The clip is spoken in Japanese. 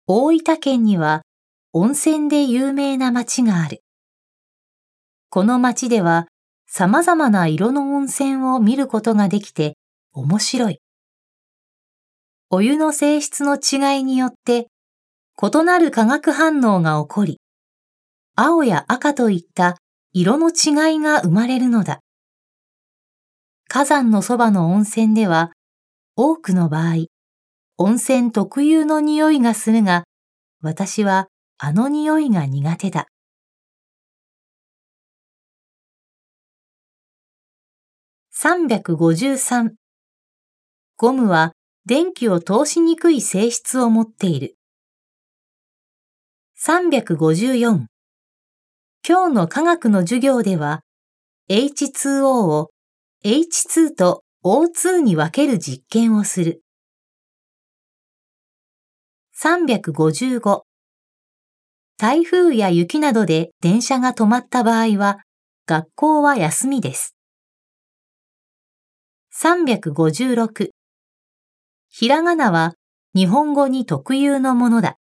大分県には温泉で有名な町がある。この町では様々な色の温泉を見ることができて面白い。お湯の性質の違いによって異なる化学反応が起こり、青や赤といった色の違いが生まれるのだ。火山のそばの温泉では多くの場合、温泉特有の匂いがするが、私はあの匂いが苦手だ。353. ゴムは電気を通しにくい性質を持っている。354. 今日の科学の授業では H2O を H2 と O2 に分ける実験をする。355. 台風や雪などで電車が止まった場合は学校は休みです。356. ひらがなは日本語に特有のものだ。